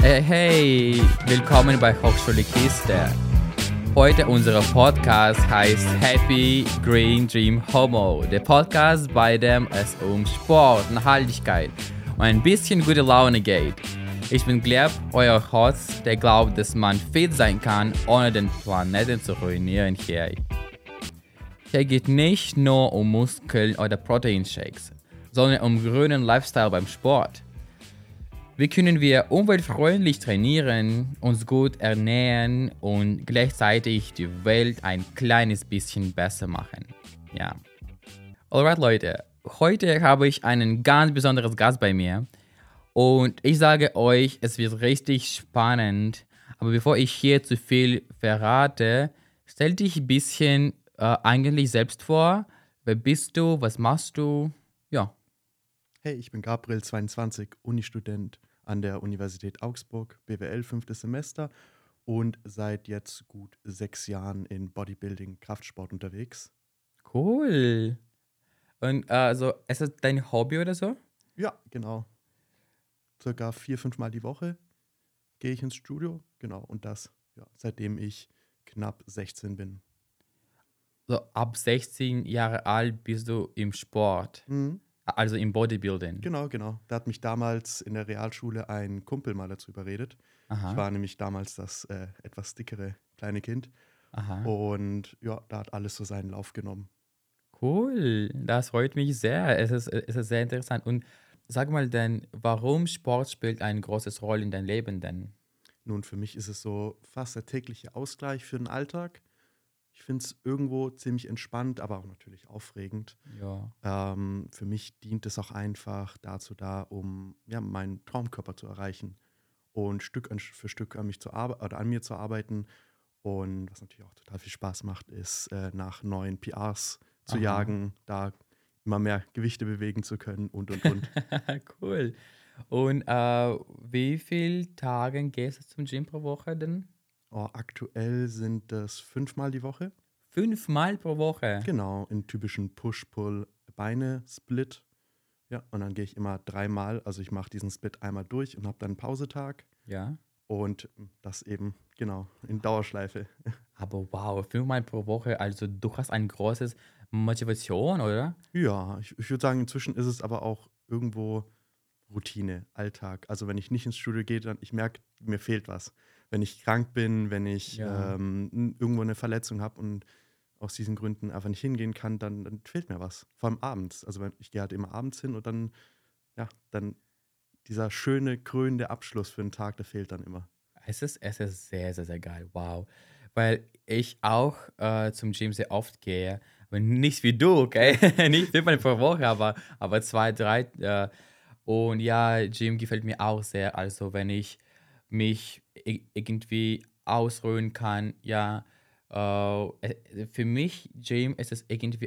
Hey, willkommen bei Hochschule Kiste. Heute unser Podcast heißt Happy Green Dream Homo. Der Podcast, bei dem es um Sport, Nachhaltigkeit und ein bisschen gute Laune geht. Ich bin Gleb, euer Host, der glaubt, dass man fit sein kann, ohne den Planeten zu ruinieren hier. Hier geht nicht nur um Muskeln oder Proteinshakes, sondern um grünen Lifestyle beim Sport. Wie können wir umweltfreundlich trainieren, uns gut ernähren und gleichzeitig die Welt ein kleines bisschen besser machen? Ja. Alright Leute, heute habe ich einen ganz besonderen Gast bei mir und ich sage euch, es wird richtig spannend. Aber bevor ich hier zu viel verrate, stell dich ein bisschen eigentlich selbst vor. Wer bist du? Was machst du? Ja. Hey, ich bin Gabriel, 22, Unistudent an der Universität Augsburg, BWL 5. Semester und seit jetzt gut 6 Jahren in Bodybuilding, Kraftsport unterwegs. Cool. Und also, ist das dein Hobby oder so? Ja, genau. Circa 4-5 Mal die Woche gehe ich ins Studio, genau, und das seitdem ich knapp 16 bin. So, ab 16 Jahre alt bist du im Sport, Mhm. also im Bodybuilding. Genau. Da hat mich damals in der Realschule ein Kumpel mal dazu überredet. Ich Aha, war nämlich damals das etwas dickere kleine Kind aha. und ja, da hat alles so seinen Lauf genommen. Cool, das freut mich sehr. Es ist sehr interessant. Und sag mal denn, warum Sport spielt eine große Rolle in deinem Leben denn? Nun, für mich ist es so fast der tägliche Ausgleich für den Alltag. Ich finde es irgendwo ziemlich entspannt, aber auch natürlich aufregend. Ja, Für mich dient es auch einfach dazu da, um ja, meinen Traumkörper zu erreichen und für Stück an mich zu oder an mir zu arbeiten. Und was natürlich auch total viel Spaß macht, ist nach neuen PRs zu aha. jagen, da immer mehr Gewichte bewegen zu können und. Cool. Und wie viele Tage gehst du zum Gym pro Woche denn? Oh, aktuell sind das 5-mal die Woche. 5 Mal pro Woche. Genau, in typischen Push-Pull-Beine-Split. Ja, und dann gehe ich immer 3-mal. Also ich mache diesen Split einmal durch und habe dann einen Pausetag. Ja. Und das eben, genau, in Dauerschleife. Aber wow, 5 Mal pro Woche, also du hast ein großes Motivation, oder? Ja, ich würde sagen, inzwischen ist es aber auch irgendwo Routine, Alltag. Also wenn ich nicht ins Studio gehe, dann ich merke, mir fehlt was. Wenn ich krank bin, wenn ich Ja. irgendwo eine Verletzung habe und aus diesen Gründen einfach nicht hingehen kann, dann fehlt mir was. Vor allem abends. Also ich gehe halt immer abends hin und dann, ja, dann dieser schöne, krönende Abschluss für den Tag, der fehlt dann immer. Es ist sehr, sehr, sehr geil. Wow. Weil ich auch zum Gym sehr oft gehe. Aber nicht wie du, okay? Nicht 5 Mal pro Woche, aber zwei, drei. Und ja, Gym gefällt mir auch sehr. Also wenn ich mich irgendwie ausruhen kann, ja. Für mich, Gym ist es irgendwie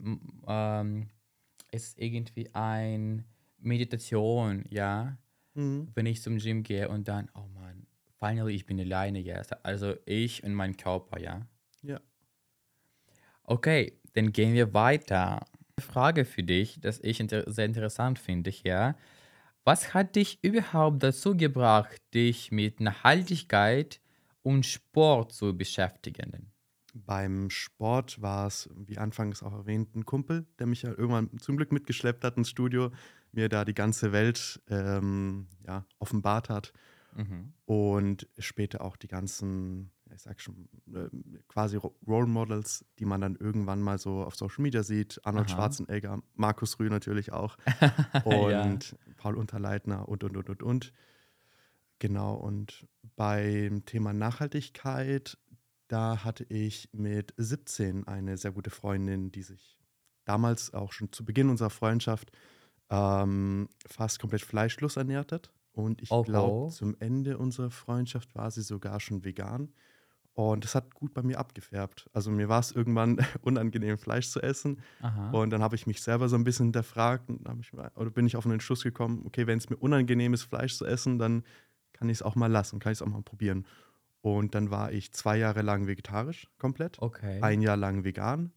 ist irgendwie ein Meditation, ja, Mhm. wenn ich zum Gym gehe und dann, oh Mann, finally, ich bin alleine jetzt. Also ich und mein Körper, ja. Ja. Okay, dann gehen wir weiter. Eine Frage für dich, das ich sehr interessant finde, ja. Was hat dich überhaupt dazu gebracht, dich mit Nachhaltigkeit und Sport zu beschäftigen? Beim Sport war es, wie anfangs auch erwähnt, ein Kumpel, der mich ja irgendwann zum Glück mitgeschleppt hat ins Studio, mir da die ganze Welt ja, offenbart hat Mhm. und später auch die ganzen, ja, ich sag schon, quasi Role Models, die man dann irgendwann mal so auf Social Media sieht. Arnold Aha. Schwarzenegger, Markus Rühl natürlich auch Ja. und Paul Unterleitner und. Genau, und beim Thema Nachhaltigkeit, da hatte ich mit 17 eine sehr gute Freundin, die sich damals auch schon zu Beginn unserer Freundschaft fast komplett fleischlos ernährt hat. Und ich glaube, Oho. zum Ende unserer Freundschaft war sie sogar schon vegan. Und das hat gut bei mir abgefärbt. Also mir war es irgendwann unangenehm, Fleisch zu essen. Aha. Und dann habe ich mich selber so ein bisschen hinterfragt und oder bin ich auf den Entschluss gekommen, okay, wenn es mir unangenehm ist, Fleisch zu essen, dann kann ich es auch mal lassen, kann ich es auch mal probieren. Und dann war ich 2 Jahre lang vegetarisch komplett, Okay. 1 Jahr lang vegan.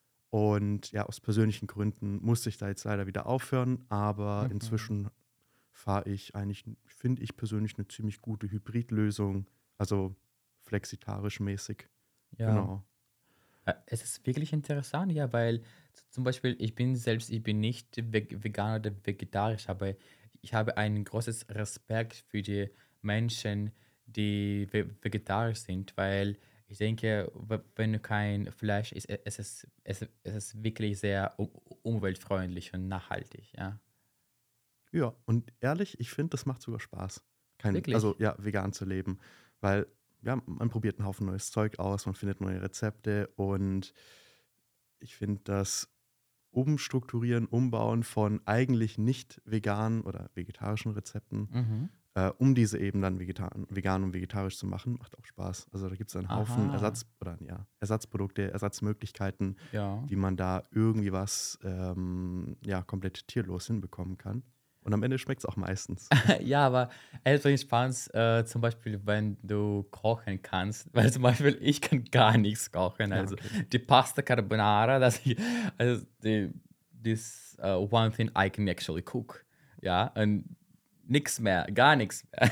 Und ja, aus persönlichen Gründen musste ich da jetzt leider wieder aufhören, aber Mhm. inzwischen fahre ich eigentlich, finde ich persönlich, eine ziemlich gute Hybridlösung, also flexitarisch mäßig. Ja. Genau. Es ist wirklich interessant, ja, weil zum Beispiel ich bin nicht Veganer oder vegetarisch, aber ich habe ein großes Respekt für die Menschen, die vegetarisch sind, weil ich denke, wenn du kein Fleisch isst, es ist wirklich sehr umweltfreundlich und nachhaltig, ja. Ja, und ehrlich, ich finde, das macht sogar Spaß. Also Wirklich? ja, vegan zu leben, weil ja, man probiert einen Haufen neues Zeug aus, man findet neue Rezepte und ich finde das Umstrukturieren, Umbauen von eigentlich nicht veganen oder vegetarischen Rezepten, Mhm. um diese eben dann vegan und vegetarisch zu machen, macht auch Spaß. Also da gibt es einen Haufen Aha, Ersatzprodukte, Ersatzmöglichkeiten, ja. wie man da irgendwie was ja, komplett tierlos hinbekommen kann. Und am Ende schmeckt es auch meistens. Ja, aber es bringt Spaß, zum Beispiel, wenn du kochen kannst, weil zum Beispiel ich kann gar nichts kochen. Ja, Also okay. die Pasta Carbonara, also this one thing I can actually cook. Ja, und nichts mehr, gar nichts mehr.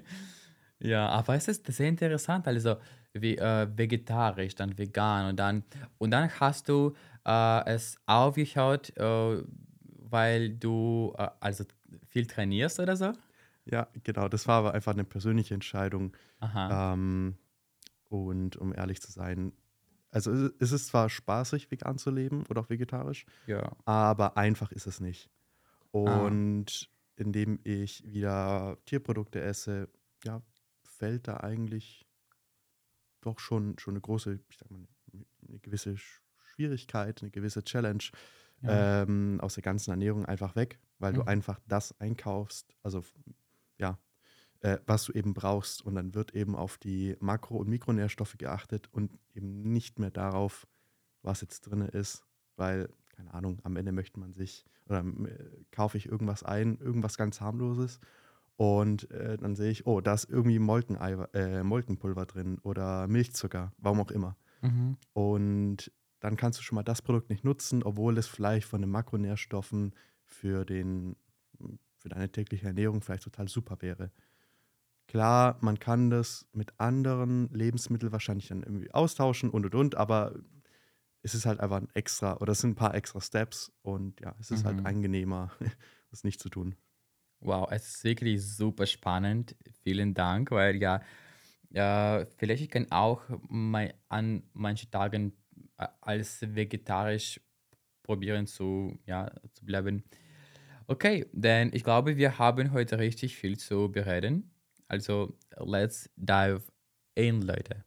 Ja, aber es ist sehr interessant, also wie vegetarisch, dann vegan und dann hast du es aufgeschaut, weil du also viel trainierst oder so? Ja, genau. Das war aber einfach eine persönliche Entscheidung. Aha, Ähm, und um ehrlich zu sein, also es ist zwar spaßig, vegan zu leben oder auch vegetarisch, ja. aber einfach ist es nicht. Ah, Und indem ich wieder Tierprodukte esse, ja, fällt da eigentlich doch schon eine große, ich sag mal, eine gewisse Schwierigkeit, eine gewisse Challenge ja. aus der ganzen Ernährung einfach weg, weil du Mhm. einfach das einkaufst, also ja, was du eben brauchst. Und dann wird eben auf die Makro- und Mikronährstoffe geachtet und eben nicht mehr darauf, was jetzt drin ist, weil, keine Ahnung, am Ende möchte man sich oder kaufe ich irgendwas ein, irgendwas ganz harmloses und dann sehe ich, oh, da ist irgendwie Molkenpulver drin oder Milchzucker, warum auch immer. Mhm. Und dann kannst du schon mal das Produkt nicht nutzen, obwohl es vielleicht von den Makronährstoffen für für deine tägliche Ernährung vielleicht total super wäre. Klar, man kann das mit anderen Lebensmitteln wahrscheinlich dann irgendwie austauschen und, aber es ist halt einfach ein extra oder es sind ein paar extra Steps und ja, es ist halt Mhm. angenehmer, das nicht zu tun. Wow, es ist wirklich super spannend. Vielen Dank, weil ja, vielleicht ich kann auch an manchen Tagen als vegetarisch probieren zu bleiben. Okay, denn ich glaube, wir haben heute richtig viel zu bereden. Also, let's dive in, Leute.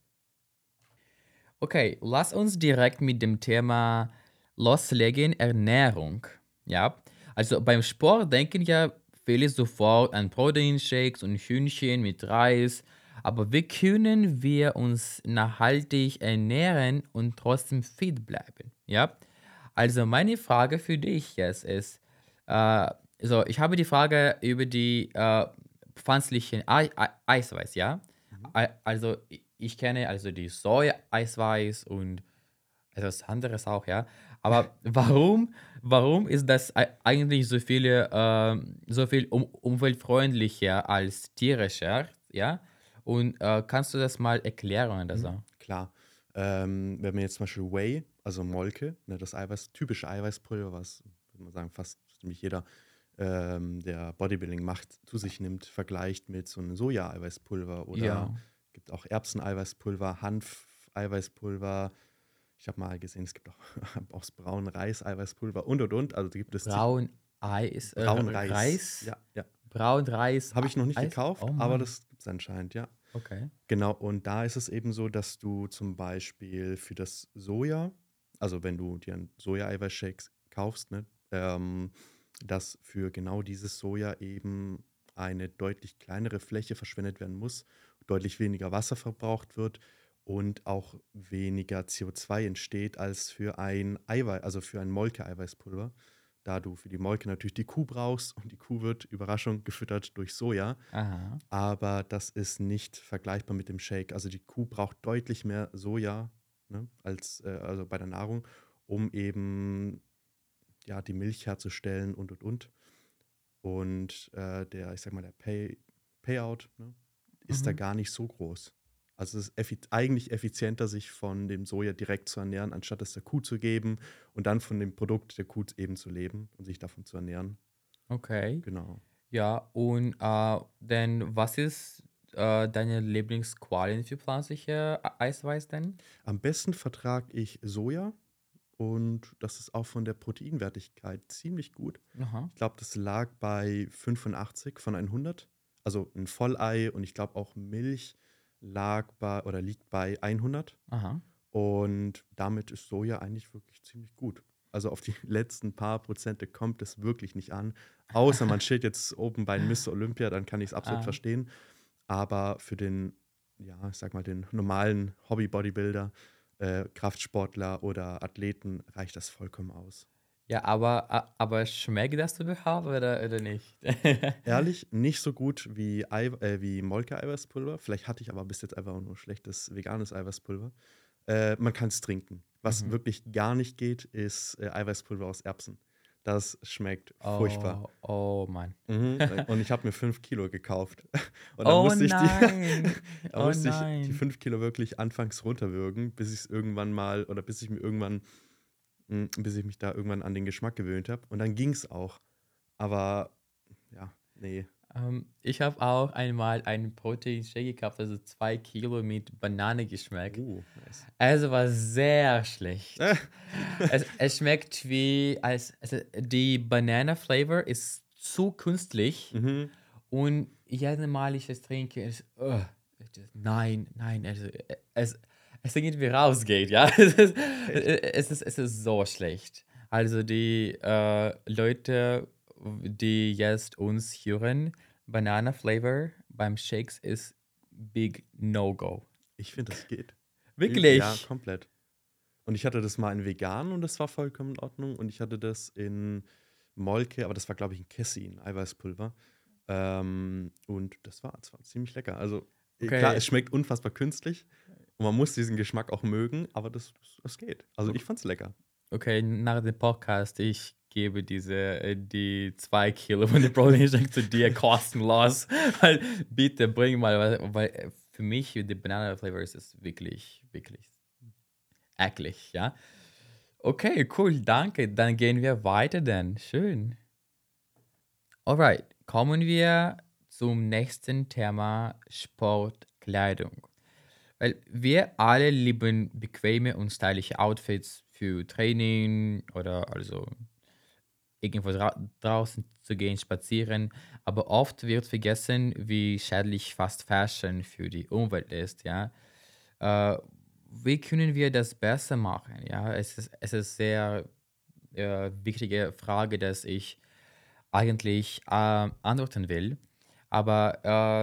Okay, lass uns direkt mit dem Thema loslegen, Ernährung. Ja, also beim Sport denken ja viele sofort an Proteinshakes und Hühnchen mit Reis. Aber wie können wir uns nachhaltig ernähren und trotzdem fit bleiben? Ja, also meine Frage für dich jetzt ist, ich habe die Frage über die pflanzlichen Eiweiß, ja? Mhm. Also ich kenne also die Soja-Eiweiß und etwas anderes auch, ja. Aber warum ist das eigentlich so viel umweltfreundlicher als tierischer, ja? Und kannst du das mal erklären oder Mhm. so? Klar. Wenn man jetzt zum Beispiel Whey, also Molke, ne, das typische Eiweißpulver, was, würde man sagen, fast ziemlich jeder, der Bodybuilding macht, zu sich nimmt, vergleicht mit so einem Soja-Eiweißpulver oder Ja. gibt auch Erbsen-Eiweißpulver, Hanf-Eiweißpulver. Ich habe mal gesehen, es gibt auch aus braunen Reis-Eiweißpulver und. Also da gibt es zig Braun Eis, Braunreis. Reis, Ja, ja. Braun Reis, Habe ich noch nicht Eis. gekauft, Oh aber Mann. das gibt es anscheinend, ja. Okay. Genau, und da ist es eben so, dass du zum Beispiel für das Soja, also wenn du dir einen Soja-Eiweiß-Shake kaufst, ne, dass für genau dieses Soja eben eine deutlich kleinere Fläche verschwendet werden muss, deutlich weniger Wasser verbraucht wird und auch weniger CO2 entsteht als für ein Eiweiß, also für ein Molke-Eiweißpulver, da du für die Molke natürlich die Kuh brauchst und die Kuh wird, Überraschung, gefüttert durch Soja. Aha. Aber das ist nicht vergleichbar mit dem Shake. Also die Kuh braucht deutlich mehr Soja, ne, als also bei der Nahrung, um eben ja die Milch herzustellen und. Und ich sag mal, der Payout, ne, ist da Mhm. gar nicht so groß. Also es ist eigentlich effizienter, sich von dem Soja direkt zu ernähren, anstatt es der Kuh zu geben und dann von dem Produkt der Kuh eben zu leben und sich davon zu ernähren. Okay. Genau. Ja, und dann, was ist deine Lieblingsqualien für pflanzliche Eiweiß denn? Am besten vertrage ich Soja und das ist auch von der Proteinwertigkeit ziemlich gut. Aha, Ich glaube, das lag bei 85 von 100. Also ein Vollei und ich glaube auch Milch liegt bei 100. aha. Und damit ist Soja eigentlich wirklich ziemlich gut. Also auf die letzten paar Prozente kommt es wirklich nicht an. Außer man steht jetzt oben bei Miss Olympia, dann kann ich es absolut Ah. verstehen. Aber für den, ja, ich sag mal, den normalen Hobby-Bodybuilder, Kraftsportler oder Athleten reicht das vollkommen aus. Ja, aber schmeckt das überhaupt oder nicht? Ehrlich, nicht so gut wie Molke-Eiweißpulver. Vielleicht hatte ich aber bis jetzt einfach auch nur schlechtes veganes Eiweißpulver. Man kann es trinken. Was Mhm. wirklich gar nicht geht, ist Eiweißpulver aus Erbsen. Das schmeckt furchtbar. Oh, oh Mann. Und ich habe mir 5 Kilo gekauft. Und dann Oh musste ich nein. da Oh musste ich die nein. 5 Kilo wirklich anfangs runterwürgen, bis ich mich da irgendwann an den Geschmack gewöhnt habe. Und dann ging es auch. Aber ja, nee. Ich habe auch einmal einen Proteinshake gekauft, also 2 Kilo mit Banane geschmeckt. Nice. Also war sehr schlecht. Äh, Es schmeckt also die Banana-Flavor ist zu künstlich mhm. und jedes Mal ich es trinke, nein, nein, es irgendwie rausgeht, ja. Echt? Es ist so schlecht. Also die Leute, die jetzt uns hören, Banana Flavor beim Shakes ist Big No-Go. Ich finde, das geht. Ja, Wirklich? komplett. Und ich hatte das mal in vegan und das war vollkommen in Ordnung. Und ich hatte das in Molke, aber das war, glaube ich, ein Kessin, Eiweißpulver. Und das war ziemlich lecker. Also, klar, Okay, es schmeckt unfassbar künstlich und man muss diesen Geschmack auch mögen, aber das geht. Also, ich fand's lecker. okay, nach dem Podcast, ich gebe die 2 Kilo von dem Protein Shake zu dir kostenlos. Weil, bitte bring mal, weil für mich, die Banana Flavor ist wirklich, wirklich eklig, ja. Okay, cool, danke. Dann gehen wir weiter dann. Schön. Alright, kommen wir zum nächsten Thema Sportkleidung. Weil wir alle lieben bequeme und stylische Outfits für Training oder also irgendwo draußen zu gehen, spazieren. Aber oft wird vergessen, wie schädlich Fast Fashion für die Umwelt ist, ja. Äh, Wie können wir das besser machen? Ja, es ist sehr wichtige Frage, dass ich eigentlich antworten will. Aber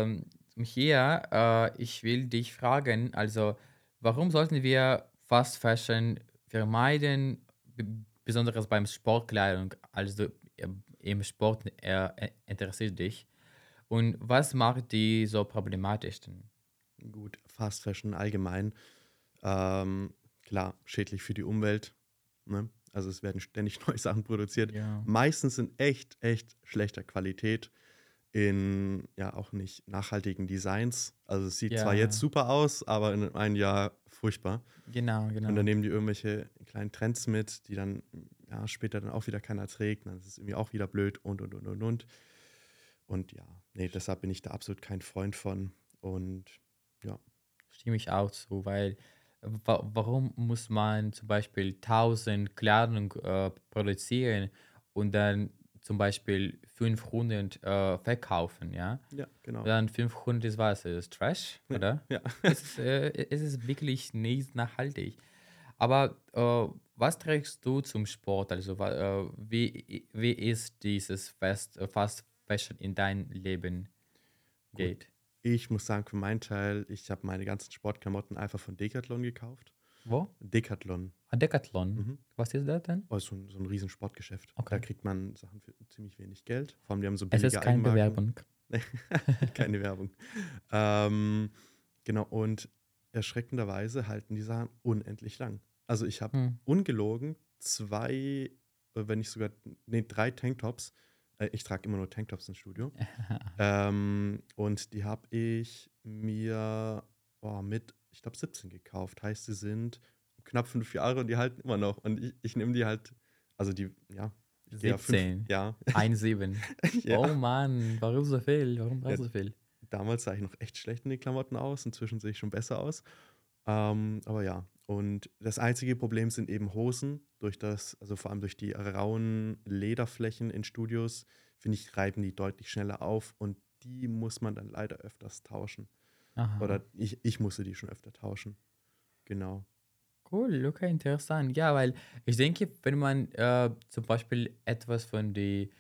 hier, ich will dich fragen, also warum sollten wir Fast Fashion vermeiden, besonders beim Sportkleidung, also im Sport interessiert dich? Und was macht die so problematisch denn? Gut, Fast Fashion allgemein. Ähm, klar, schädlich für die Umwelt. Ne? Also, es werden ständig neue Sachen produziert. Ja. Meistens in echt, echt schlechter Qualität. In ja auch nicht nachhaltigen Designs. Also, es sieht zwar jetzt Ja, super aus, aber in einem Jahr furchtbar. genau, Und dann genau. nehmen die irgendwelche kleinen Trends mit, die dann, ja, später dann auch wieder keiner trägt. Dann ist es irgendwie auch wieder blöd und. Und ja, ne, deshalb bin ich da absolut kein Freund von. Und ja, Stimme ich auch zu, weil warum muss man zum Beispiel 1000 Kleidung produzieren und dann zum Beispiel 500 verkaufen, ja? ja, Und genau. dann 500 ist was? Ist Trash, Ja, oder? ja. Es ist wirklich nicht nachhaltig. Aber was trägst du zum Sport? Also wie ist dieses Fast Fashion in dein Leben Gut, geht? ich muss sagen, für meinen Teil, ich habe meine ganzen Sportklamotten einfach von Decathlon gekauft. Wo? Decathlon. Ah, Decathlon. Mhm. Was ist das denn? Oh, so ein riesen Sportgeschäft. Da Okay. kriegt man Sachen für ziemlich wenig Geld. Vor allem, die haben so Es ist billige keine Eigenmarken. Bewerbung. Keine Werbung. Ähm, genau, und erschreckenderweise halten die Sachen unendlich lang. Also ich habe Hm. ungelogen 2, wenn nicht sogar, nee, 3 Tanktops Ich trage immer nur Tanktops ins Studio. Und die habe ich mir mit, ich glaube, 17 gekauft. Heißt, sie sind knapp 5 Jahre und die halten immer noch. Und ich nehme die halt, also die, ja, ich gehe ja 17. Ja, 1,7. Oh ja. Mann, warum so viel? Warum Ja, brauchst du so viel? damals sah ich noch echt schlecht in den Klamotten aus. Inzwischen sehe ich schon besser aus. Aber ja, und das einzige Problem sind eben Hosen. Also vor allem durch die rauen Lederflächen in Studios, finde ich, reiben die deutlich schneller auf und die muss man dann leider öfters tauschen. Aha. Oder ich musste die schon öfter tauschen. Genau. Cool, okay, interessant. Ja, weil ich denke, wenn man zum Beispiel etwas von die,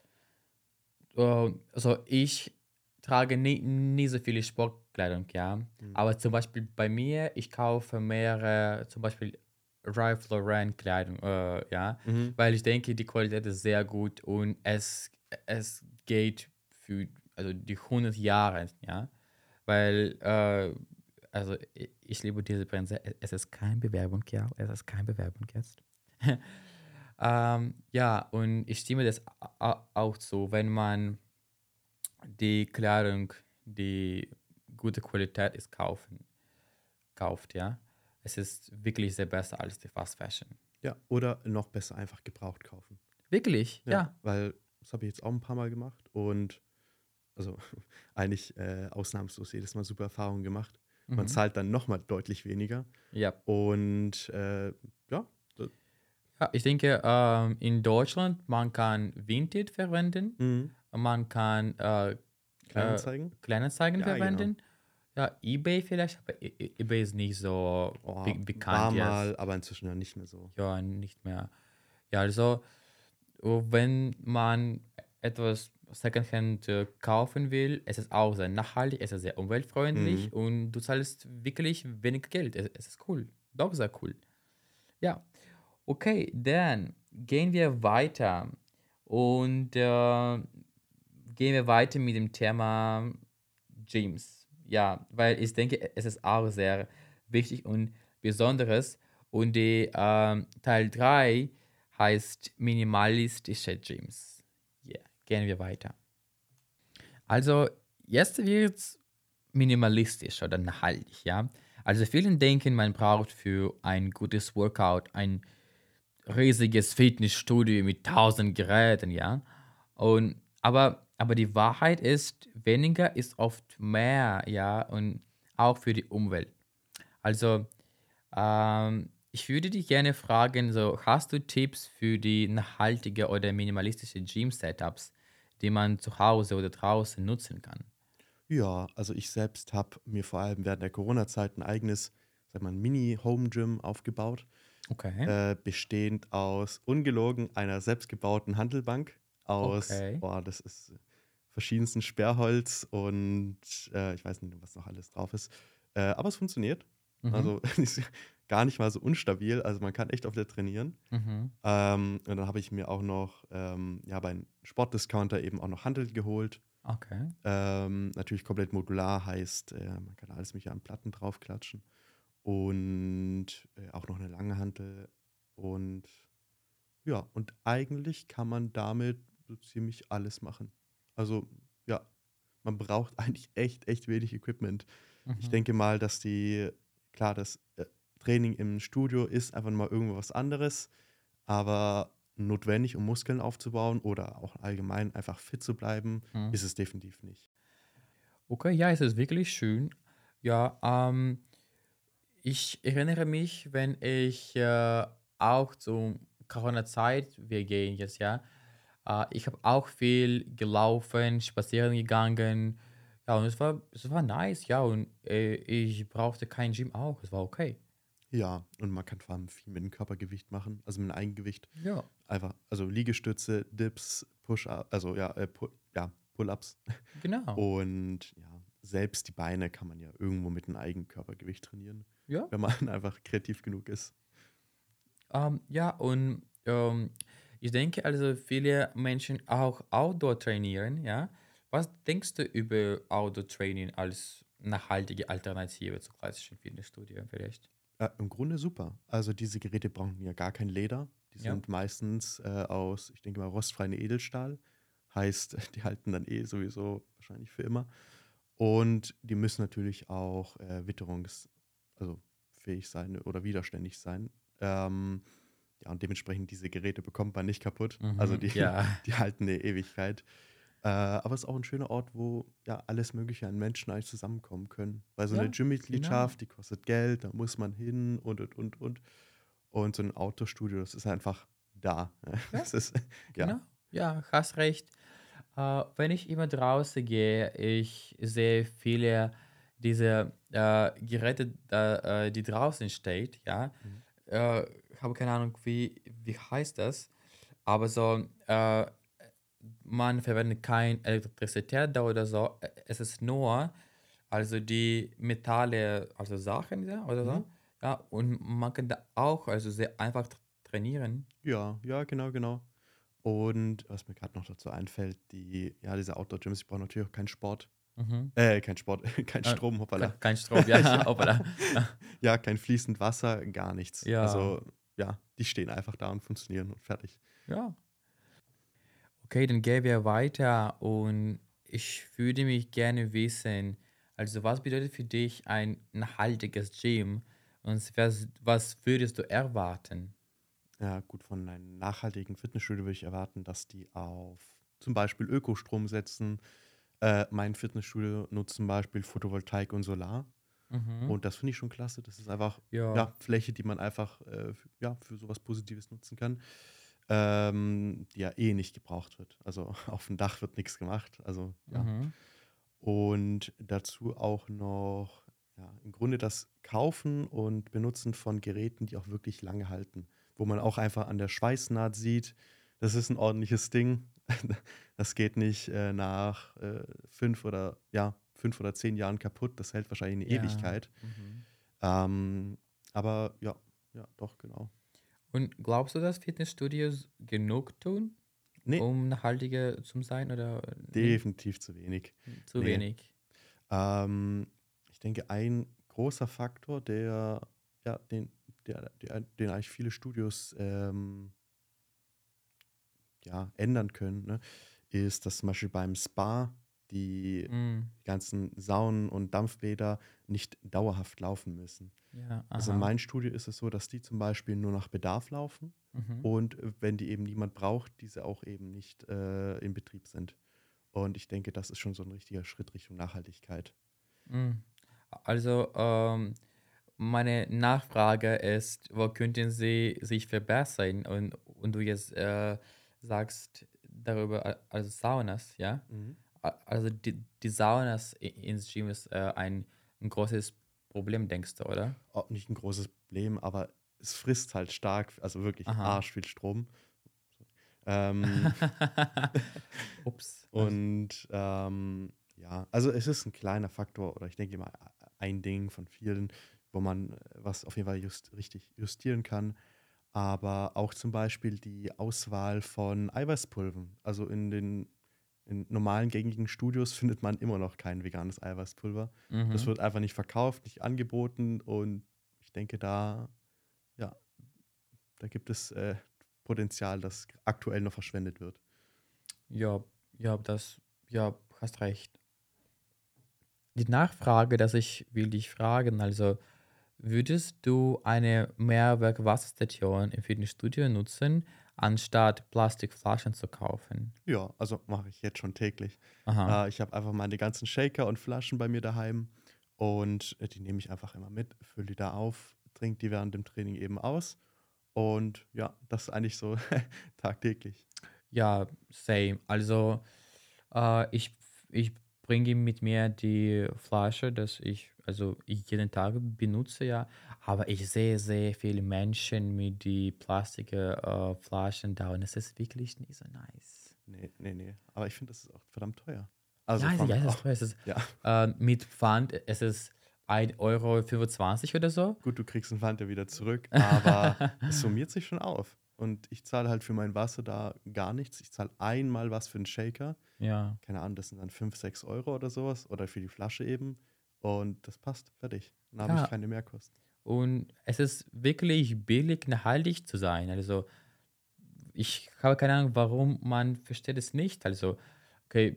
also ich trage nie so viele Sportkleidung, ja. Mhm. Aber zum Beispiel bei mir, ich kaufe mehrere, zum Beispiel Ralph Lauren Kleidung, ja. Mhm. Weil ich denke, die Qualität ist sehr gut und es geht für also die 100 Jahre, ja. Weil, also ich liebe diese Brände. Es ist keine Bewerbung, ja. Es ist keine Bewerbung jetzt. Ja, und ich stimme das auch zu, wenn man die Kleidung, die gute Qualität ist, kauft, ja. Es ist wirklich sehr besser als die Fast Fashion. Ja, oder noch besser einfach gebraucht kaufen. Wirklich, Ja, ja. weil das habe ich jetzt auch ein paar Mal gemacht und also eigentlich ausnahmslos jedes Mal super Erfahrungen gemacht. Man Mhm. zahlt dann nochmal deutlich weniger. Ja. Und ja, Ja, ich denke, in Deutschland, man kann Vinted verwenden, mhm. man kann äh, Kleinanzeigen? Kleinanzeigen Ja, genau. verwenden. Ja, eBay vielleicht, aber eBay ist nicht so Oh, war bekannt jetzt. mal, aber inzwischen ja nicht mehr so. Ja, nicht mehr. Ja, also, wenn man etwas Secondhand kaufen will, es ist auch sehr nachhaltig, es ist sehr umweltfreundlich Mhm. und du zahlst wirklich wenig Geld. Es ist cool. Doch sehr cool. Ja, okay, dann gehen wir weiter und gehen wir weiter mit dem Thema Gyms. Ja, weil ich denke, es ist auch sehr wichtig und Besonderes. Und die Teil 3 heißt minimalistische Gyms. Ja, gehen wir weiter. Also, jetzt wird es minimalistisch oder nachhaltig, ja. Also, vielen denken, man braucht für ein gutes Workout ein riesiges Fitnessstudio mit 1.000 Geräten, ja. Aber die Wahrheit ist, weniger ist oft mehr, ja, und auch für die Umwelt. Also, ich würde dich gerne fragen, so, hast du Tipps für die nachhaltige oder minimalistische Gym-Setups, die man zu Hause oder draußen nutzen kann? Ja, also ich selbst habe mir vor allem während der Corona-Zeit ein eigenes, sag mal, ein Mini-Home-Gym aufgebaut, Okay, bestehend aus ungelogen einer selbstgebauten Hantelbank aus, okay. das ist verschiedensten Sperrholz und ich weiß nicht, was noch alles drauf ist. Aber es funktioniert. Mhm, Also ist gar nicht mal so unstabil. Also man kann echt auf der trainieren. mhm, Und dann habe ich mir auch noch ja, bei einem Sportdiscounter eben auch noch Hantel geholt. okay. Natürlich komplett modular heißt, man kann alles mögliche an Platten draufklatschen. Und auch noch eine lange Hantel. Und ja, und eigentlich kann man damit so ziemlich alles machen. Also ja, man braucht eigentlich echt wenig Equipment. Ich Mhm. denke mal, klar, das Training im Studio ist einfach mal irgendwo was anderes, aber notwendig, um Muskeln aufzubauen oder auch allgemein einfach fit zu bleiben, Mhm. ist es definitiv nicht. Okay, ja, es ist wirklich schön. Ja, ich erinnere mich, wenn ich auch zur Corona-Zeit, wir gehen jetzt, ja, ich habe auch viel gelaufen, spazieren gegangen. Ja, und es war nice, ja, und ich brauchte kein Gym auch, es war okay. Ja, und man kann vor allem viel mit dem Körpergewicht machen, also mit dem Eigengewicht. Ja, Einfach, also Liegestütze, Dips, Push-up, also ja, ja, Pull-ups. genau. Und ja, selbst die Beine kann man ja irgendwo mit einem Eigenkörpergewicht trainieren, Ja. wenn man einfach kreativ genug ist. Ja, und ich denke also, viele Menschen auch Outdoor trainieren, ja. Was denkst du über Outdoor Training als nachhaltige Alternative zu klassischen Fitnessstudio vielleicht? Im Grunde super. Also diese Geräte brauchen ja gar kein Leder. Die Ja. sind meistens aus, ich denke mal, rostfreien Edelstahl. Heißt, die halten dann sowieso wahrscheinlich für immer. Und die müssen natürlich auch also fähig sein oder widerständig sein. Ja, und dementsprechend diese Geräte bekommt man nicht kaputt. Also Mhm. die, Ja, die halten eine Ewigkeit. Aber es ist auch ein schöner Ort, wo ja alles Mögliche an Menschen eigentlich zusammenkommen können. Weil so eine ja, genau. Gym-Mitgliedschaft, die kostet Geld, da muss man hin und. Und so ein Autostudio, das ist einfach da. Ja, Das ist, ja, genau. Ja, hast recht. Wenn ich immer draußen gehe, ich sehe viele diese Geräte, die draußen steht, ja. mhm. Habe keine Ahnung, wie heißt das, aber so, man verwendet keine Elektrizität da oder so. Es ist nur, also die Metalle, also Sachen, ja, oder Mhm. so. Ja, und man kann da auch also sehr einfach trainieren. Ja, ja, genau, genau. Und was mir gerade noch dazu einfällt, diese Outdoor-Gyms, die brauchen natürlich auch keinen Sport. Mhm. Kein Sport, kein Äh, Strom, hoppala. kein Strom, ja, Ja. hoppala. Ja, kein fließend Wasser, gar nichts. Ja, Also, ja, die stehen einfach da und funktionieren und fertig. ja. Okay, dann gehen wir weiter und ich würde mich gerne wissen, also was bedeutet für dich ein nachhaltiges Gym und was würdest du erwarten? Ja, gut, von einem nachhaltigen Fitnessstudio würde ich erwarten, dass die auf zum Beispiel Ökostrom setzen. Mein Fitnessstudio nutzt zum Beispiel Photovoltaik und Solar. Mhm. Und das finde ich schon klasse. Das ist einfach, Ja, ja, Fläche, die man einfach ja, für sowas Positives nutzen kann, die ja eh nicht gebraucht wird. Also auf dem Dach wird nichts gemacht. Also ja. mhm. Und dazu auch noch, ja, im Grunde das Kaufen und Benutzen von Geräten, die auch wirklich lange halten, wo man auch einfach an der Schweißnaht sieht, das ist ein ordentliches Ding. Das geht nicht nach 5 oder 10 Jahren kaputt. Das hält wahrscheinlich eine Ja. Ewigkeit. Mhm. Ähm, aber ja, ja, doch, genau. Und glaubst du, dass Fitnessstudios genug tun, Nee, um nachhaltiger zu sein oder nee? definitiv zu wenig. Zu Nee. wenig. Ähm, Ich denke, ein großer Faktor, ja, den eigentlich viele Studios ja, ändern können, ne, ist, dass zum Beispiel beim Spa die Mm, ganzen Saunen und Dampfbäder nicht dauerhaft laufen müssen. ja, Also in aha. meinem Studio ist es so, dass die zum Beispiel nur nach Bedarf laufen Mhm. und wenn die eben niemand braucht, diese auch eben nicht in Betrieb sind. Und ich denke, das ist schon so ein richtiger Schritt Richtung Nachhaltigkeit. Mm. Also, meine Nachfrage ist, wo könnten Sie sich verbessern? Und du jetzt sagst darüber, also Saunas, ja? Mhm. Also die Saunas ins Gym ist ein großes Problem, denkst du, oder? Auch nicht ein großes Problem, aber es frisst halt stark, also wirklich Aha. arsch viel Strom. Ähm, Ups. und ja, also es ist ein kleiner Faktor oder ich denke mal ein Ding von vielen, wo man was auf jeden Fall richtig justieren kann. Aber auch zum Beispiel die Auswahl von Eiweißpulvern. Also in normalen gängigen Studios findet man immer noch kein veganes Eiweißpulver. Das Mhm. wird einfach nicht verkauft, nicht angeboten und ich denke, ja, da gibt es Potenzial, das aktuell noch verschwendet wird. Ja, ja, ja, hast recht. Die Nachfrage, dass ich will dich fragen, also würdest du eine Mehrwerk-Wasserstation im Fitnessstudio nutzen, anstatt Plastikflaschen zu kaufen? Ja, also mache ich jetzt schon täglich. Aha. Ich habe einfach meine ganzen Shaker und Flaschen bei mir daheim und die nehme ich einfach immer mit, fülle die da auf, trinke die während dem Training eben aus und ja, das ist eigentlich so tagtäglich. Ja, same. Also ich bringe mit mir die Flasche, dass ich jeden Tag benutze, ja. Aber ich sehe sehr viele Menschen mit die Plastik Flaschen da und es ist wirklich nicht so nice. Nee, nee, nee. Aber ich finde, das ist auch verdammt teuer. Also Ja, von es ist auch, teuer. Es ist, ja, mit Pfand, es ist 1,25 € oder so. gut, du kriegst den Pfand ja wieder zurück, aber es summiert sich schon auf. Und ich zahle halt für mein Wasser da gar nichts. Ich zahle einmal was für einen Shaker. Ja, Keine Ahnung, das sind dann 5, 6 Euro oder sowas. Oder für die Flasche eben. Und das passt, fertig. Dann habe ich ja. keine Mehrkosten. Und es ist wirklich billig, nachhaltig zu sein. Also ich habe keine Ahnung, warum man versteht es nicht. Also, okay,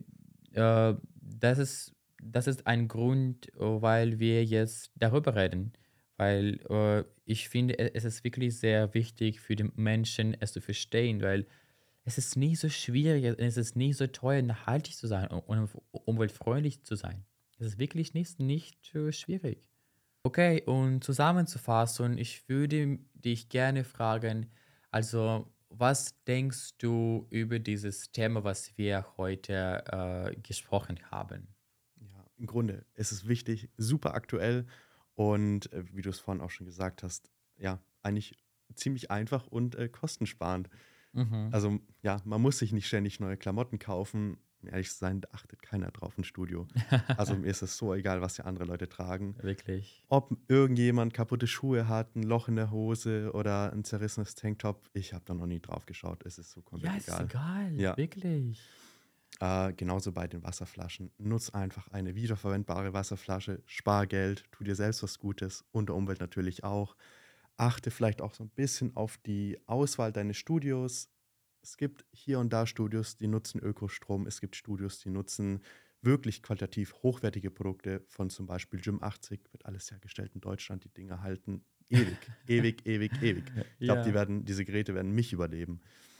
das ist ein Grund, weil wir jetzt darüber reden. Weil ich finde, es ist wirklich sehr wichtig für den Menschen, es zu verstehen, weil es ist nie so schwierig, es ist nie so teuer, nachhaltig zu sein und umweltfreundlich zu sein. Es ist wirklich nicht schwierig. Okay, und zusammenzufassen, ich würde dich gerne fragen, also was denkst du über dieses Thema, was wir heute gesprochen haben? Ja, im Grunde ist es wichtig, super aktuell und wie du es vorhin auch schon gesagt hast, ja, eigentlich ziemlich einfach und kostensparend. Mhm. Also ja, man muss sich nicht ständig neue Klamotten kaufen. Um ehrlich zu sein, da achtet keiner drauf im Studio. Also mir ist es so egal, was ja andere Leute tragen. Wirklich. Ob irgendjemand kaputte Schuhe hat, ein Loch in der Hose oder ein zerrissenes Tanktop, ich habe da noch nie drauf geschaut. Es ist so komplett Ja, es ist egal. egal, Ja, wirklich. genauso bei den Wasserflaschen. Nutz einfach eine wiederverwendbare Wasserflasche, spar Geld, tu dir selbst was Gutes und der Umwelt natürlich auch. Achte vielleicht auch so ein bisschen auf die Auswahl deines Studios. Es gibt hier und da Studios, die nutzen Ökostrom. Es gibt Studios, die nutzen wirklich qualitativ hochwertige Produkte von zum Beispiel Gym 80, wird alles hergestellt in Deutschland. Die Dinger halten ewig, ewig, ewig, ewig. Ich glaube, Ja. diese Geräte werden mich überleben.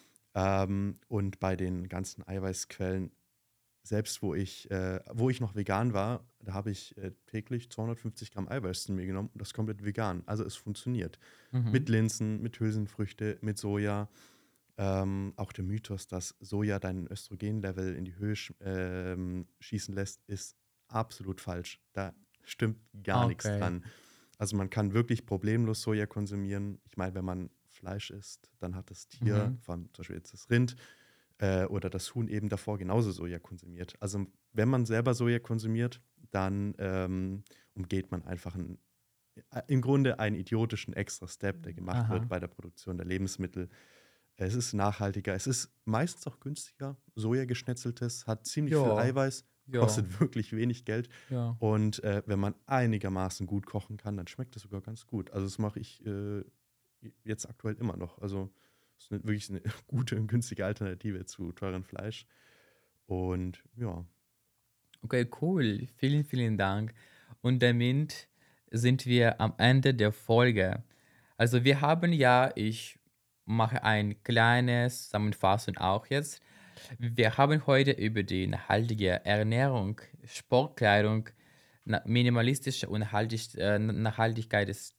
Und bei den ganzen Eiweißquellen, selbst wo ich noch vegan war, da habe ich täglich 250 Gramm Eiweiß zu mir genommen und das komplett vegan. Also es funktioniert. Mit Mhm. Linsen, mit Hülsenfrüchte, mit Soja. Auch der Mythos, dass Soja deinen Östrogenlevel in die Höhe schießen lässt, ist absolut falsch. Da stimmt gar nichts Okay. dran. Also man kann wirklich problemlos Soja konsumieren. Ich meine, wenn man Fleisch isst, dann hat das Tier, Mhm. vor allem zum Beispiel jetzt das Rind oder das Huhn eben davor genauso Soja konsumiert. Also wenn man selber Soja konsumiert, dann umgeht man einfach im Grunde einen idiotischen extra Step, der gemacht wird Aha. bei der Produktion der Lebensmittel. Es ist nachhaltiger, es ist meistens auch günstiger. Soja geschnetzeltes hat ziemlich viel Ja, Eiweiß, ja, kostet wirklich wenig Geld. ja. Und wenn man einigermaßen gut kochen kann, dann schmeckt es sogar ganz gut. Also das mache ich jetzt aktuell immer noch. Also es ist wirklich eine gute und günstige Alternative zu teuren Fleisch. Und ja, Okay, cool. Vielen Dank. Und damit sind wir am Ende der Folge. Also wir haben ja, ich mache ein kleines Zusammenfassung auch jetzt. Wir haben heute über die nachhaltige Ernährung, Sportkleidung, minimalistische und Nachhaltigkeit ist.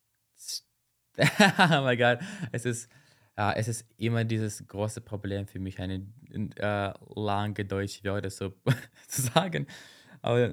Oh mein Gott, es ist immer dieses große Problem für mich, eine lange deutsche Wörter so zu sagen. Aber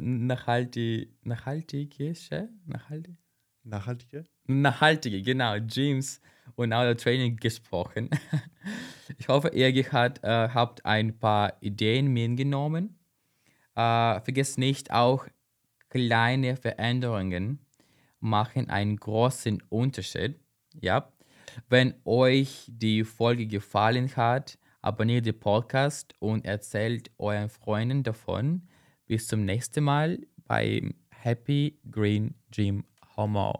nachhaltige? nachhaltige, genau, Gyms und auch Training gesprochen. Ich hoffe, habt ein paar Ideen mitgenommen. Vergesst nicht, auch kleine Veränderungen machen einen großen Unterschied. Ja. Wenn euch die Folge gefallen hat, abonniert den Podcast und erzählt euren Freunden davon. Bis zum nächsten Mal beim Happy Green Dream Homo.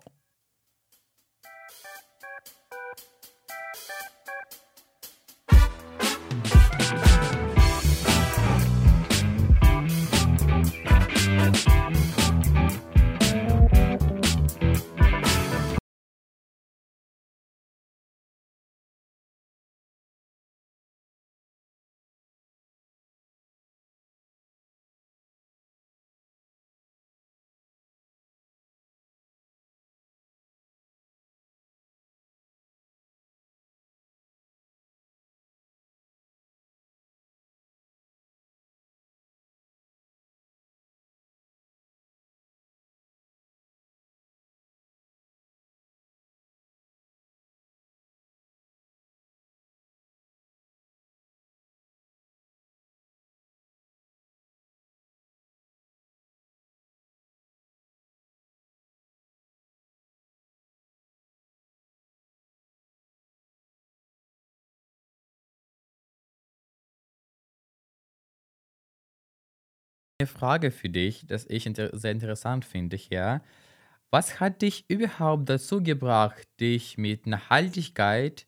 Eine Frage für dich, das ich sehr interessant finde hier. Was hat dich überhaupt dazu gebracht, dich mit Nachhaltigkeit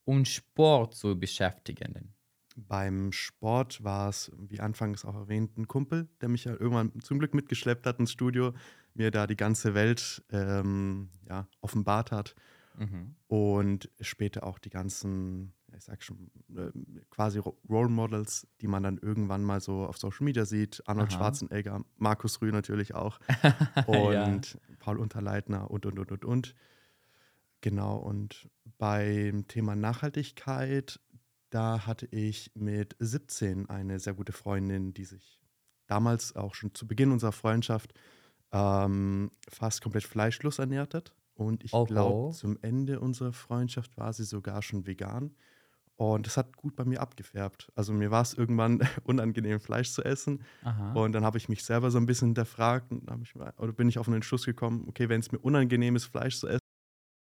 und Sport zu beschäftigen? Beim Sport war es, wie anfangs auch erwähnt, ein Kumpel, der mich ja irgendwann zum Glück mitgeschleppt hat ins Studio, mir da die ganze Welt ja, offenbart hat Mhm. und später auch die ganzen, ja, ich sag schon, quasi Role Models, die man dann irgendwann mal so auf Social Media sieht. Arnold Aha. Schwarzenegger, Markus Rühl natürlich auch Ja. und Paul Unterleitner und. Genau, und beim Thema Nachhaltigkeit, da hatte ich mit 17 eine sehr gute Freundin, die sich damals auch schon zu Beginn unserer Freundschaft fast komplett fleischlos ernährt hat. Und ich glaube, Oho. zum Ende unserer Freundschaft war sie sogar schon vegan. Und das hat gut bei mir abgefärbt. Also mir war es irgendwann unangenehm, Fleisch zu essen. Aha. Und dann habe ich mich selber so ein bisschen hinterfragt und oder bin ich auf den Entschluss gekommen, okay, wenn es mir unangenehm ist, Fleisch zu